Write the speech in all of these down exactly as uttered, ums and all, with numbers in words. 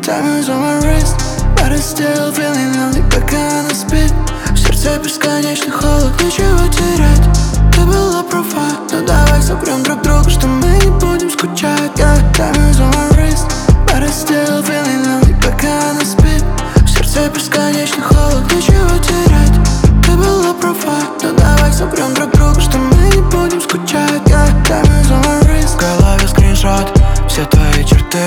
Time is on my wrist, but I'm still feeling lonely, пока она спит. В сердце бесконечный холод, нечего терять. Ты была права, но давай сопрем друг друга, что мы не будем скучать, yeah. Time is on my wrist, but I'm still feeling lonely, пока она спит. В сердце бесконечный холод, нечего терять. Ты была права, но давай сопрем друг друга, что мы не будем скучать, yeah. Time is on my wrist. В голове скриншот, все твои черты,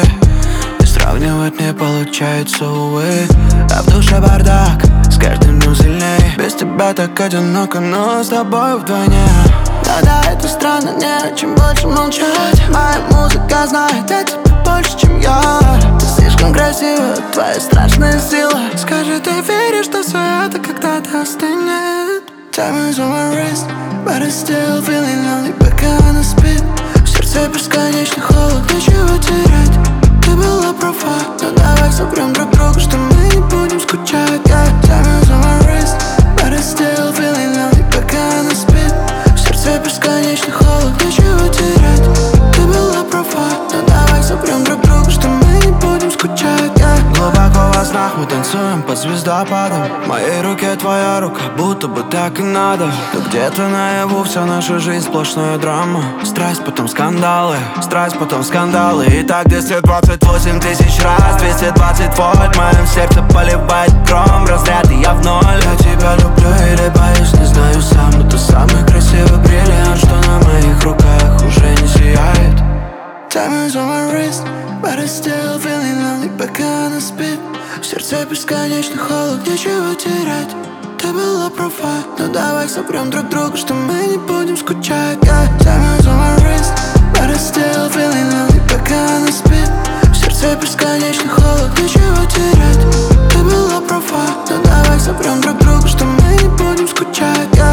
и сравнивать не получается, увы. А в душе бардак, с каждым днем сильней. Без тебя так одиноко, но с тобой вдвойне. Да, да, это странно, не о чем больше молчать. Моя музыка знает о тебе больше, чем я. Ты слишком красива, твоя страшная сила. Скажи, ты веришь, что все это когда-то остынет? Time is on my wrist, but I'm still feeling lonely, пока она спит. В сердце бесконечный холод, нечего терять. Ты была права, но давай сопрем друг друга, что мы не будем скучать, yeah. Time is on my wrist, but I'm still feeling lonely, пока она спит. В сердце бесконечный холод, нечего терять. Ты была права, но давай сопрем друг друга, что мы не будем скучать, yeah. Глубоко во снах мы танцуем под звездопадом. В моей руке твоя рука, будто бы так и надо. Но где-то наяву вся наша жизнь сплошная драма. Страсть, потом скандалы, страсть, потом скандалы. И так двести двадцать восемь тысяч раз, двести двадцать вольт в моем сердце поливает гром, разряд, и я в ноль. Я тебя люблю или боюсь, не знаю сам, но ты самый красивый бриллиант, что на моих руках уже не сияет. Time is on my wrist, but I'm still feeling lonely, пока она спит. В сердце бесконечный холод, нечего терять. Ты была права, но давай сопрем друг друга, что мы не будем скучать, yeah. Time is on my wrist, but I'm still feeling lonely, пока она спит. В сердце бесконечный холод, нечего терять. Ты была права, но давай сопрем друг друга, что мы не будем скучать, yeah.